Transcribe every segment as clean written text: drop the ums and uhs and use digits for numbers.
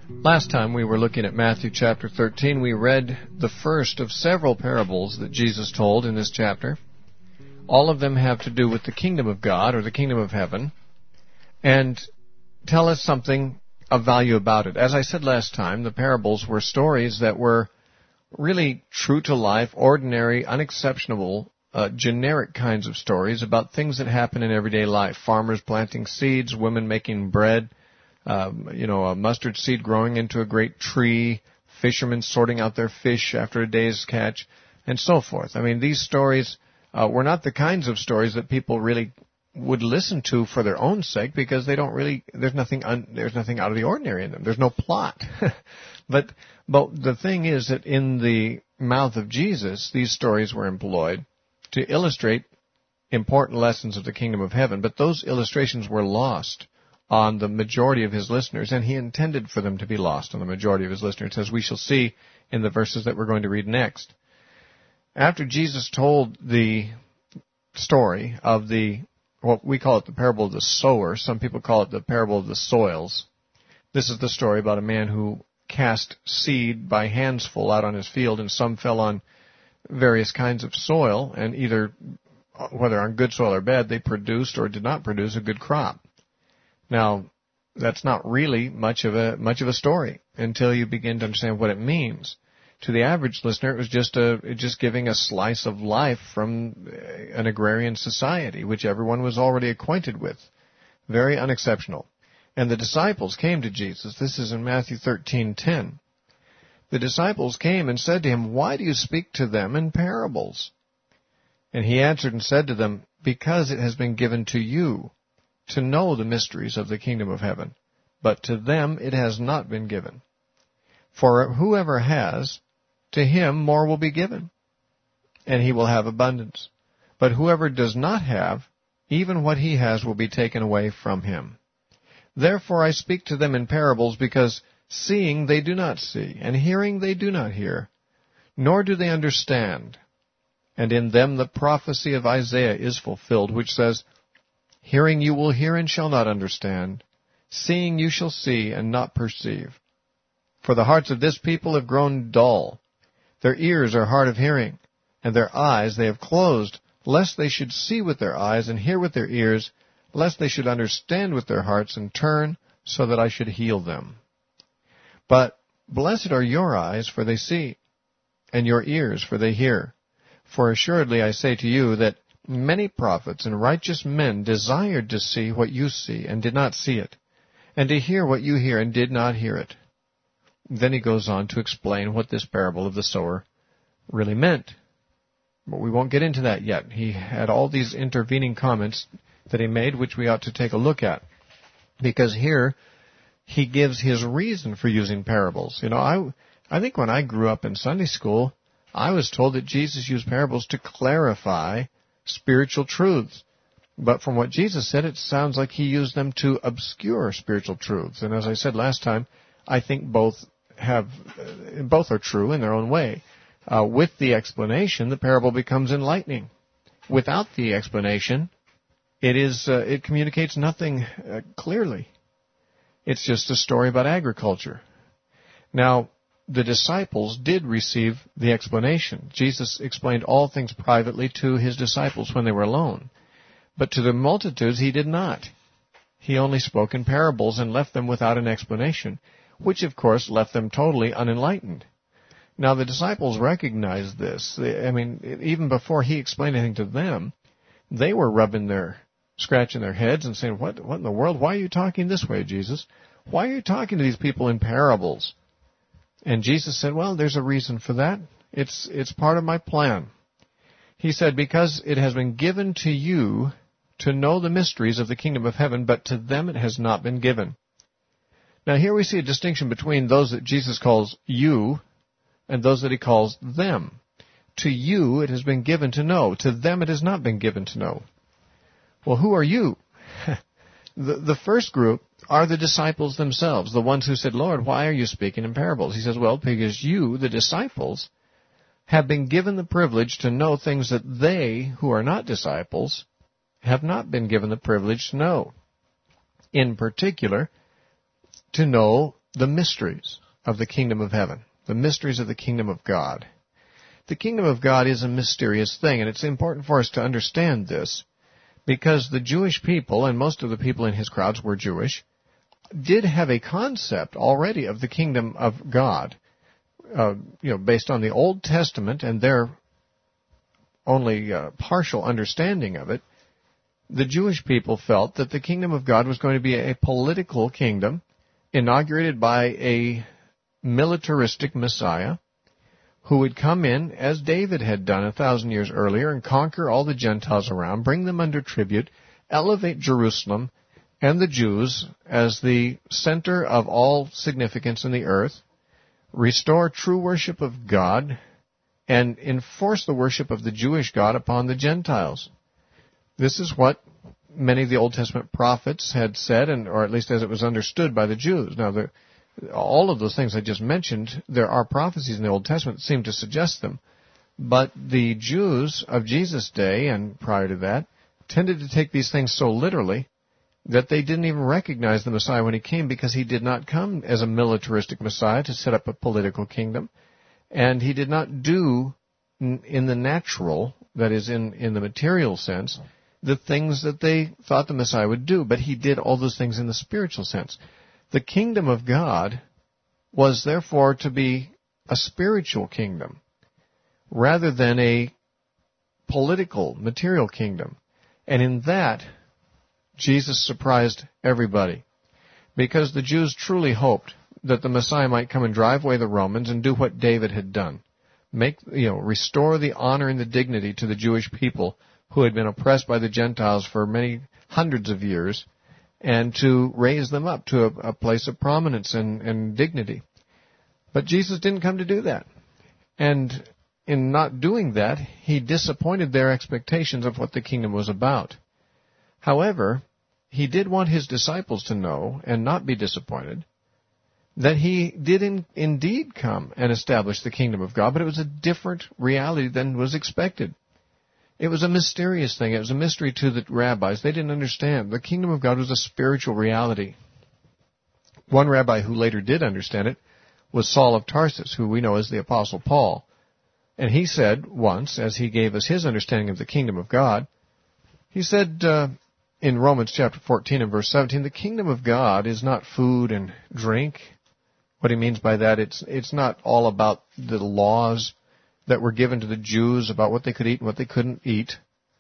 Last time we were looking at Matthew chapter 13. We read the first of several parables that Jesus told in this chapter. All of them have to do with the kingdom of God or the kingdom of heaven and tell us something of value about it. As I said last time, the parables were stories that were really true to life, ordinary, unexceptionable, generic kinds of stories about things that happen in everyday life. Farmers planting seeds, women making bread, a mustard seed growing into a great tree, fishermen sorting out their fish after a day's catch, and so forth. I mean, these stories were not the kinds of stories that people really would listen to for their own sake, because they don't really, there's nothing out of the ordinary in them. There's no plot. But the thing is that in the mouth of Jesus, these stories were employed to illustrate important lessons of the kingdom of heaven, but those illustrations were lost on the majority of his listeners, and he intended for them to be lost on the majority of his listeners, as we shall see in the verses that we're going to read next. After Jesus told the story of what we call it the parable of the sower, some people call it the parable of the soils. This is the story about a man who cast seed by handsful out on his field, and some fell on various kinds of soil, and either, whether on good soil or bad, they produced or did not produce a good crop. Now, that's not really much of a story until you begin to understand what it means. To the average listener, it was just giving a slice of life from an agrarian society, which everyone was already acquainted with. Very unexceptional. And the disciples came to Jesus. This is in Matthew 13:10. The disciples came and said to him, "Why do you speak to them in parables?" And he answered and said to them, "Because it has been given to you to know the mysteries of the kingdom of heaven, but to them it has not been given. For whoever has, to him more will be given, and he will have abundance. But whoever does not have, even what he has will be taken away from him. Therefore I speak to them in parables, because seeing they do not see, and hearing they do not hear, nor do they understand. And in them the prophecy of Isaiah is fulfilled, which says, Hearing you will hear and shall not understand, seeing you shall see and not perceive. For the hearts of this people have grown dull. Their ears are hard of hearing, and their eyes they have closed, lest they should see with their eyes and hear with their ears, lest they should understand with their hearts and turn, so that I should heal them. But blessed are your eyes, for they see, and your ears, for they hear. For assuredly I say to you that many prophets and righteous men desired to see what you see and did not see it, and to hear what you hear and did not hear it." Then he goes on to explain what this parable of the sower really meant. But we won't get into that yet. He had all these intervening comments that he made, which we ought to take a look at. Because here, he gives his reason for using parables. I think when I grew up in Sunday school, I was told that Jesus used parables to clarify spiritual truths. But from what Jesus said, it sounds like he used them to obscure spiritual truths. And as I said last time, I think both are true in their own way. With the explanation, the parable becomes enlightening. Without the explanation, it communicates nothing clearly. It's just a story about agriculture. Now, the disciples did receive the explanation. Jesus explained all things privately to his disciples when they were alone. But to the multitudes he did not. He only spoke in parables and left them without an explanation, which of course left them totally unenlightened. Now the disciples recognized this. Even before he explained anything to them, they were scratching their heads and saying, what in the world? Why are you talking this way, Jesus? Why are you talking to these people in parables? And Jesus said, well, there's a reason for that. It's part of my plan. He said, because it has been given to you to know the mysteries of the kingdom of heaven, but to them it has not been given. Now here we see a distinction between those that Jesus calls you and those that he calls them. To you it has been given to know. To them it has not been given to know. Well, who are you? The first group are the disciples themselves, the ones who said, Lord, why are you speaking in parables? He says, well, because you, the disciples, have been given the privilege to know things that they, who are not disciples, have not been given the privilege to know. In particular, to know the mysteries of the kingdom of heaven, the mysteries of the kingdom of God. The kingdom of God is a mysterious thing, and it's important for us to understand this, because the Jewish people, and most of the people in his crowds were Jewish, did have a concept already of the kingdom of God, based on the Old Testament and their only partial understanding of it. The Jewish people felt that the kingdom of God was going to be a political kingdom inaugurated by a militaristic Messiah who would come in, as David had done 1,000 years earlier, and conquer all the Gentiles around, bring them under tribute, elevate Jerusalem and the Jews as the center of all significance in the earth, restore true worship of God, and enforce the worship of the Jewish God upon the Gentiles. This is what many of the Old Testament prophets had said, or at least as it was understood by the Jews. Now, all of those things I just mentioned, there are prophecies in the Old Testament that seem to suggest them. But the Jews of Jesus' day and prior to that tended to take these things so literally that they didn't even recognize the Messiah when he came, because he did not come as a militaristic Messiah to set up a political kingdom. And he did not do in the natural, that is in the material sense, the things that they thought the Messiah would do. But he did all those things in the spiritual sense. The kingdom of God was therefore to be a spiritual kingdom rather than a political, material kingdom. And in that, Jesus surprised everybody, because the Jews truly hoped that the Messiah might come and drive away the Romans and do what David had done. Restore the honor and the dignity to the Jewish people who had been oppressed by the Gentiles for many hundreds of years, and to raise them up to a place of prominence and dignity. But Jesus didn't come to do that. And in not doing that, he disappointed their expectations of what the kingdom was about. However, he did want his disciples to know, and not be disappointed, that he did indeed come and establish the kingdom of God, but it was a different reality than was expected. It was a mysterious thing. It was a mystery to the rabbis. They didn't understand. The kingdom of God was a spiritual reality. One rabbi who later did understand it was Saul of Tarsus, who we know as the Apostle Paul. And he said once, as he gave us his understanding of the kingdom of God, he said in Romans chapter 14 and verse 17, the kingdom of God is not food and drink. What he means by that, it's not all about the laws that were given to the Jews about what they could eat and what they couldn't eat.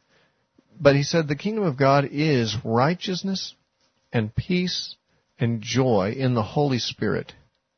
But he said the kingdom of God is righteousness and peace and joy in the Holy Spirit.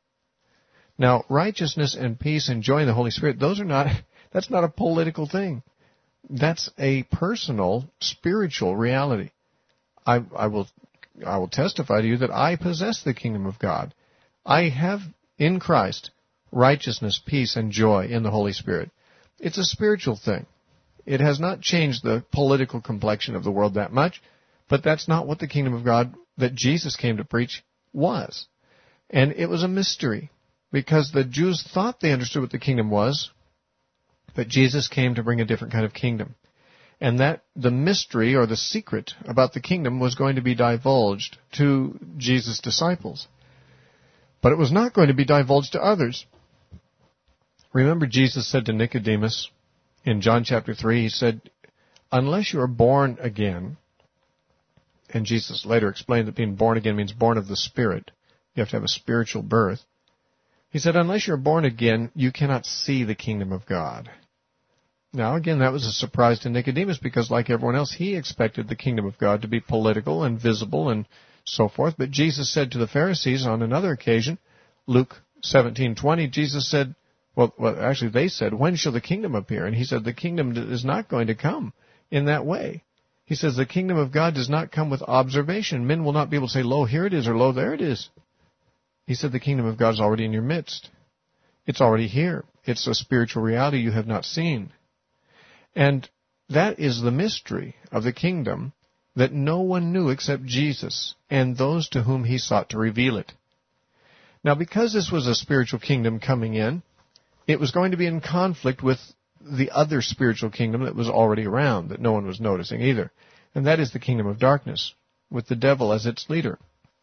Now, righteousness and peace and joy in the Holy Spirit, that's not a political thing. That's a personal, spiritual reality. I will testify to you that I possess the kingdom of God. I have in Christ righteousness, peace, and joy in the Holy Spirit. It's a spiritual thing. It has not changed the political complexion of the world that much, but that's not what the kingdom of God that Jesus came to preach was. And it was a mystery, because the Jews thought they understood what the kingdom was, but Jesus came to bring a different kind of kingdom. And that the mystery or the secret about the kingdom was going to be divulged to Jesus' disciples. But it was not going to be divulged to others. Remember, Jesus said to Nicodemus in John chapter 3, he said, unless you are born again, and Jesus later explained that being born again means born of the Spirit. You have to have a spiritual birth. He said, unless you're born again, you cannot see the kingdom of God. Now, again, that was a surprise to Nicodemus, because like everyone else, he expected the kingdom of God to be political and visible and so forth. But Jesus said to the Pharisees on another occasion, Luke 17:20, Jesus said, actually they said, when shall the kingdom appear? And he said, the kingdom is not going to come in that way. He says, the kingdom of God does not come with observation. Men will not be able to say, lo, here it is, or lo, there it is. He said, the kingdom of God is already in your midst. It's already here. It's a spiritual reality you have not seen. And that is the mystery of the kingdom that no one knew except Jesus and those to whom he sought to reveal it. Now, because this was a spiritual kingdom coming in, it was going to be in conflict with the other spiritual kingdom that was already around, that no one was noticing either. And that is the kingdom of darkness, with the devil as its leader.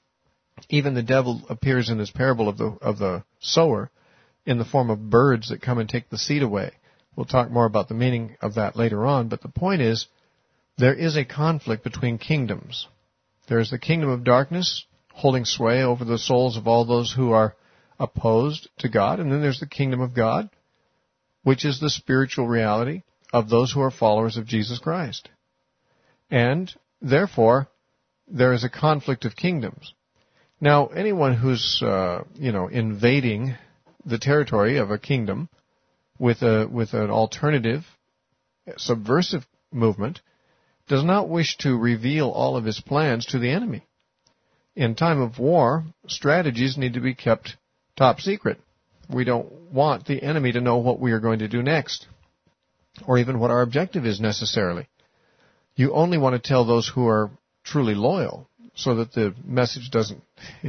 Even the devil appears in this parable of the sower in the form of birds that come and take the seed away. We'll talk more about the meaning of that later on, but the point is, there is a conflict between kingdoms. There is the kingdom of darkness holding sway over the souls of all those who are opposed to God, and then there's the kingdom of God, which is the spiritual reality of those who are followers of Jesus Christ. And, therefore, there is a conflict of kingdoms. Now, anyone who's, invading the territory of a kingdom with an alternative, subversive movement does not wish to reveal all of his plans to the enemy. In time of war, strategies need to be kept top secret. We don't want the enemy to know what we are going to do next, or even what our objective is necessarily. You only want to tell those who are truly loyal, so that the message doesn't,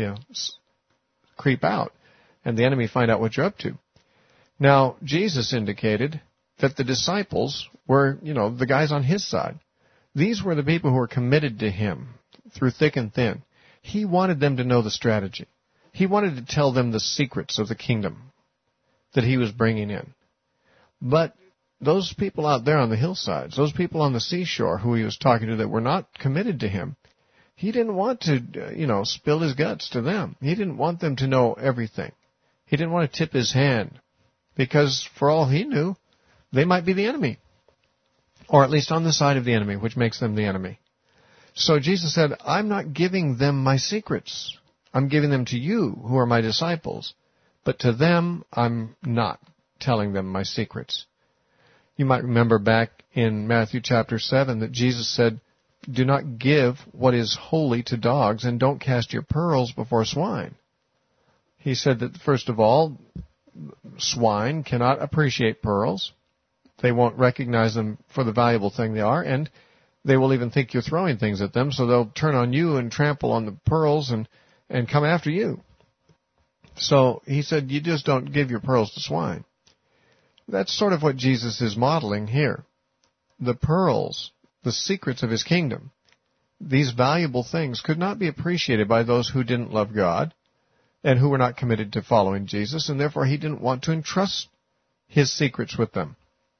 creep out, and the enemy find out what you're up to. Now, Jesus indicated that the disciples were, the guys on his side. These were the people who were committed to him through thick and thin. He wanted them to know the strategy. He wanted to tell them the secrets of the kingdom that he was bringing in. But those people out there on the hillsides, those people on the seashore who he was talking to that were not committed to him, he didn't want to, spill his guts to them. He didn't want them to know everything. He didn't want to tip his hand, because for all he knew, they might be the enemy, or at least on the side of the enemy, which makes them the enemy. So Jesus said, I'm not giving them my secrets. I'm giving them to you, who are my disciples, but to them, I'm not telling them my secrets. You might remember back in Matthew chapter 7 that Jesus said, do not give what is holy to dogs, and don't cast your pearls before swine. He said that, first of all, swine cannot appreciate pearls. They won't recognize them for the valuable thing they are, and they will even think you're throwing things at them, so they'll turn on you and trample on the pearls and come after you. So he said, you just don't give your pearls to swine. That's sort of what Jesus is modeling here. The pearls, the secrets of his kingdom, these valuable things could not be appreciated by those who didn't love God and who were not committed to following Jesus, and therefore he didn't want to entrust his secrets with them.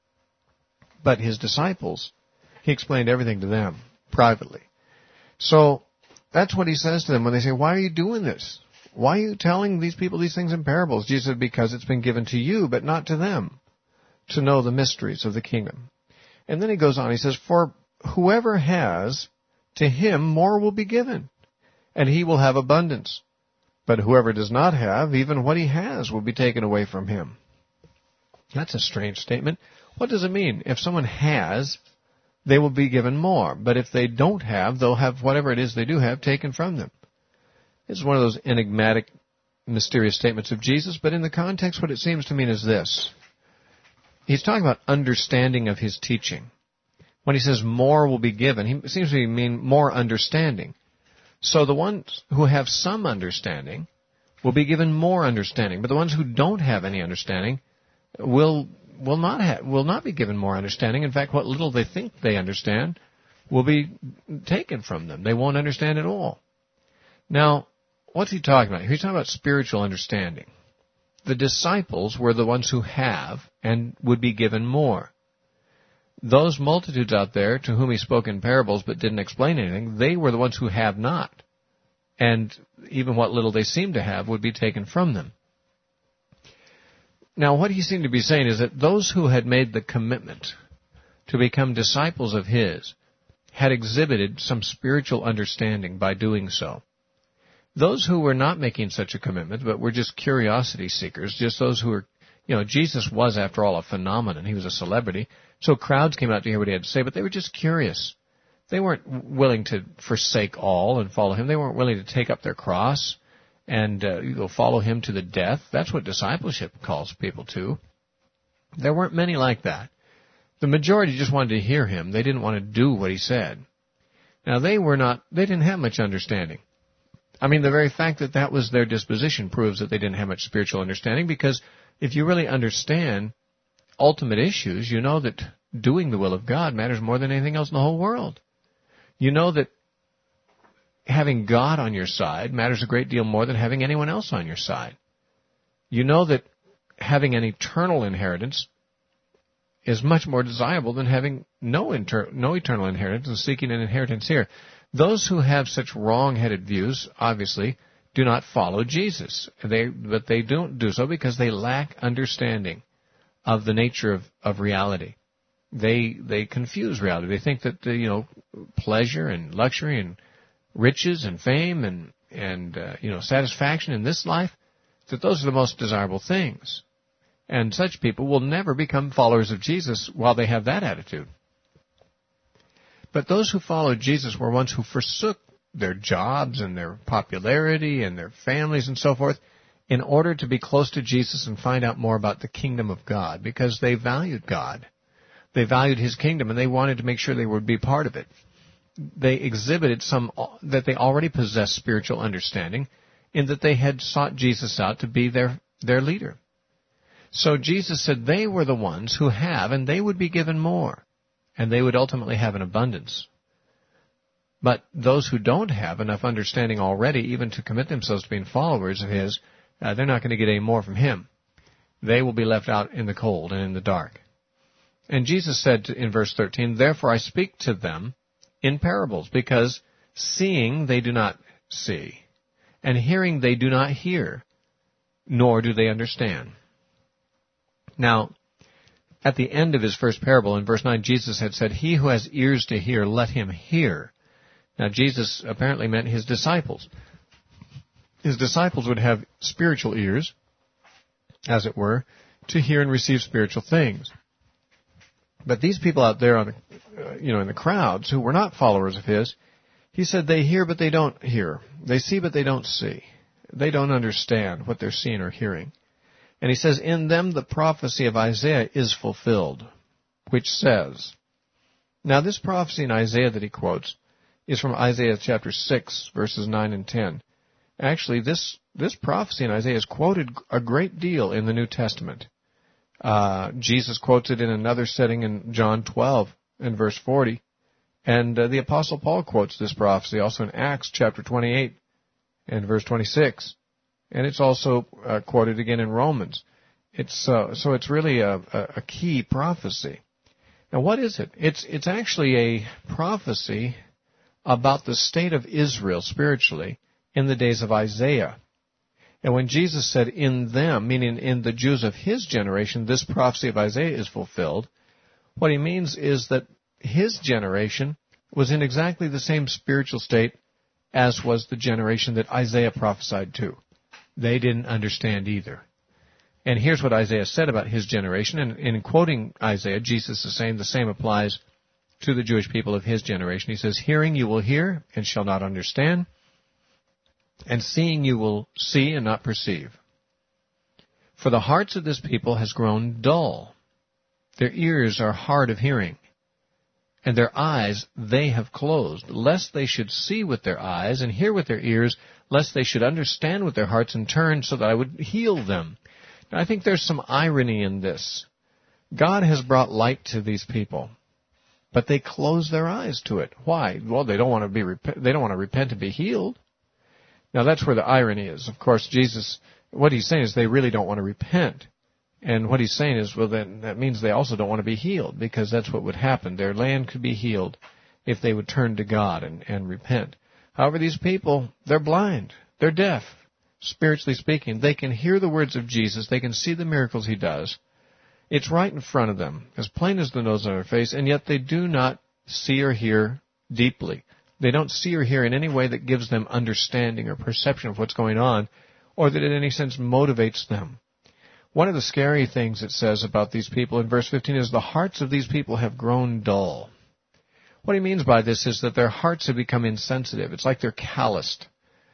But his disciples, he explained everything to them privately. So that's what he says to them when they say, why are you doing this? Why are you telling these people these things in parables? Jesus said, because it's been given to you, but not to them, to know the mysteries of the kingdom. And then he goes on, he says, for whoever has, to him more will be given, and he will have abundance. But whoever does not have, even what he has will be taken away from him. That's a strange statement. What does it mean? If someone has, they will be given more. But if they don't have, they'll have whatever it is they do have taken from them. It's one of those enigmatic, mysterious statements of Jesus, but in the context, what it seems to mean is this. He's talking about understanding of his teaching. When he says more will be given, he seems to mean more understanding. So the ones who have some understanding will be given more understanding, but the ones who don't have any understanding will not be given more understanding. In fact, what little they think they understand will be taken from them. They won't understand at all. Now, what's he talking about? He's talking about spiritual understanding. The disciples were the ones who have and would be given more. Those multitudes out there to whom he spoke in parables but didn't explain anything, they were the ones who have not. And even what little they seemed to have would be taken from them. Now, what he seemed to be saying is that those who had made the commitment to become disciples of his had exhibited some spiritual understanding by doing so. Those who were not making such a commitment, but were just curiosity seekers, just those who were, Jesus was, after all, a phenomenon. He was a celebrity. So crowds came out to hear what he had to say, but they were just curious. They weren't willing to forsake all and follow him. They weren't willing to take up their cross and follow him to the death. That's what discipleship calls people to. There weren't many like that. The majority just wanted to hear him. They didn't want to do what he said. Now, they didn't have much understanding. I mean, the very fact that that was their disposition proves that they didn't have much spiritual understanding, because if you really understand ultimate issues, you know that doing the will of God matters more than anything else in the whole world. You know that having God on your side matters a great deal more than having anyone else on your side. You know that having an eternal inheritance is much more desirable than having no eternal inheritance and seeking an inheritance here. Those who have such wrong-headed views, obviously, do not follow Jesus. But they don't do so because they lack understanding of the nature of reality. They confuse reality. They think that pleasure and luxury and riches and fame and satisfaction in this life, that those are the most desirable things. And such people will never become followers of Jesus while they have that attitude. But those who followed Jesus were ones who forsook their jobs and their popularity and their families and so forth in order to be close to Jesus and find out more about the kingdom of God, because they valued God. They valued His kingdom, and they wanted to make sure they would be part of it. They exhibited that they already possessed spiritual understanding in that they had sought Jesus out to be their leader. So Jesus said they were the ones who have, and they would be given more, and they would ultimately have an abundance. But those who don't have enough understanding already, even to commit themselves to being followers of His, they're not going to get any more from Him. They will be left out in the cold and in the dark. And Jesus said in verse 13, "Therefore I speak to them in parables, because seeing they do not see, and hearing they do not hear, nor do they understand." Now, at the end of His first parable, in verse 9, Jesus had said, "He who has ears to hear, let him hear." Now, Jesus apparently meant His disciples. His disciples would have spiritual ears, as it were, to hear and receive spiritual things. But these people out there in the crowds who were not followers of His, He said they hear but they don't hear. They see but they don't see. They don't understand what they're seeing or hearing. And He says, "In them the prophecy of Isaiah is fulfilled, which says..." Now this prophecy in Isaiah that he quotes is from Isaiah chapter 6, verses 9 and 10. Actually, this prophecy in Isaiah is quoted a great deal in the New Testament. Jesus quotes it in another setting in John 12 and verse 40. And the Apostle Paul quotes this prophecy also in Acts chapter 28 and verse 26. And it's also quoted again in Romans. So it's really a key prophecy. Now what is it? It's actually a prophecy about the state of Israel spiritually in the days of Isaiah. And when Jesus said, "In them," meaning in the Jews of His generation, this prophecy of Isaiah is fulfilled, what He means is that His generation was in exactly the same spiritual state as was the generation that Isaiah prophesied to. They didn't understand either. And here's what Isaiah said about his generation. And in quoting Isaiah, Jesus is saying the same applies to the Jewish people of his generation. He says, "Hearing you will hear and shall not understand, and seeing you will see and not perceive. For the hearts of this people has grown dull. Their ears are hard of hearing, and their eyes they have closed, lest they should see with their eyes and hear with their ears, lest they should understand with their hearts and turn so that I would heal them." Now, I think there's some irony in this. God has brought light to these people, but they close their eyes to it. Why? Well, they don't want to repent and be healed. Now, that's where the irony is. Of course, Jesus, what He's saying is they really don't want to repent. And what He's saying is, well, then that means they also don't want to be healed, because that's what would happen. Their land could be healed if they would turn to God and repent. However, these people, they're blind. They're deaf, spiritually speaking. They can hear the words of Jesus. They can see the miracles He does. It's right in front of them, as plain as the nose on their face, and yet they do not see or hear deeply. They don't see or hear in any way that gives them understanding or perception of what's going on, or that in any sense motivates them. One of the scary things it says about these people in verse 15 is the hearts of these people have grown dull. What he means by this is that their hearts have become insensitive. It's like they're calloused.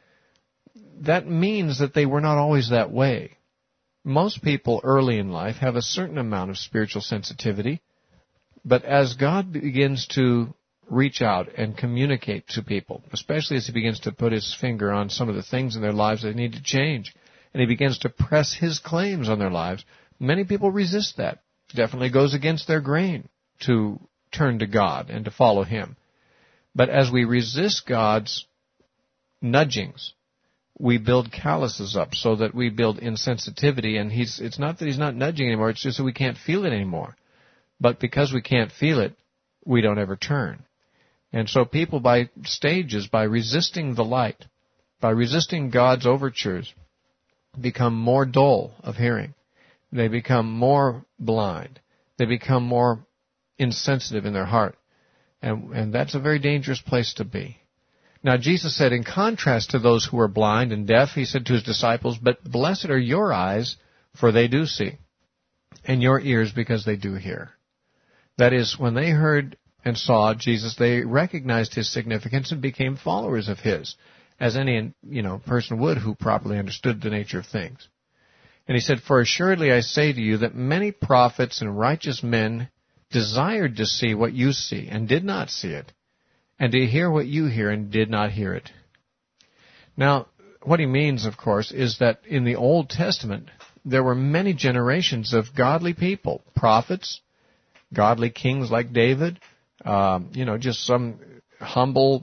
That means that they were not always that way. Most people early in life have a certain amount of spiritual sensitivity, but as God begins to reach out and communicate to people, especially as He begins to put His finger on some of the things in their lives that need to change, and He begins to press His claims on their lives, many people resist that. It definitely goes against their grain to turn to God and to follow Him. But as we resist God's nudgings. We build calluses up so that we build insensitivity, and it's not that he's not nudging anymore, it's just that we can't feel it anymore. But because we can't feel it, we don't ever turn. And so people by stages, by resisting the light, by resisting God's overtures, become more dull of hearing. They become more blind. They become more insensitive in their heart. And that's a very dangerous place to be. Now, Jesus said, in contrast to those who are blind and deaf, he said to his disciples, but blessed are your eyes, for they do see, and your ears, because they do hear. That is, when they heard and saw Jesus, they recognized his significance and became followers of his, as any person would who properly understood the nature of things. And he said, for assuredly I say to you that many prophets and righteous men desired to see what you see, and did not see it, and to hear what you hear, and did not hear it. Now, what he means, of course, is that in the Old Testament, there were many generations of godly people, prophets, godly kings like David, just some humble,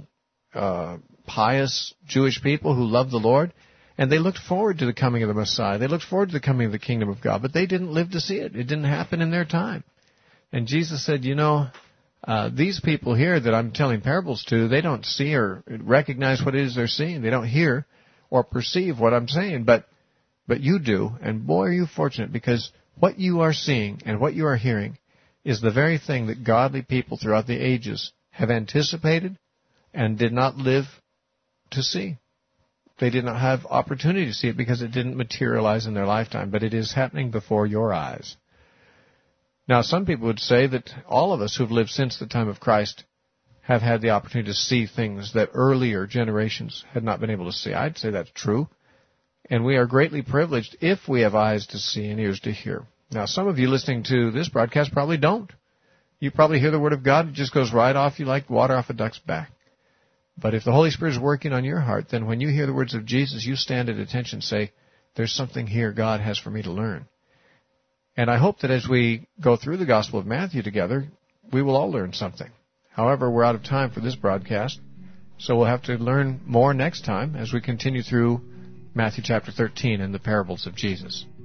pious Jewish people who loved the Lord, and they looked forward to the coming of the Messiah. They looked forward to the coming of the kingdom of God, but they didn't live to see it. It didn't happen in their time. And Jesus said, these people here that I'm telling parables to, they don't see or recognize what it is they're seeing. They don't hear or perceive what I'm saying, but you do. And boy, are you fortunate, because what you are seeing and what you are hearing is the very thing that godly people throughout the ages have anticipated and did not live to see. They did not have opportunity to see it because it didn't materialize in their lifetime, but it is happening before your eyes. Now, some people would say that all of us who've lived since the time of Christ have had the opportunity to see things that earlier generations had not been able to see. I'd say that's true. And we are greatly privileged if we have eyes to see and ears to hear. Now, some of you listening to this broadcast probably don't. You probably hear the Word of God, it just goes right off you like water off a duck's back. But if the Holy Spirit is working on your heart, then when you hear the words of Jesus, you stand at attention and say, there's something here God has for me to learn. And I hope that as we go through the Gospel of Matthew together, we will all learn something. However, we're out of time for this broadcast, so we'll have to learn more next time as we continue through Matthew chapter 13 and the parables of Jesus.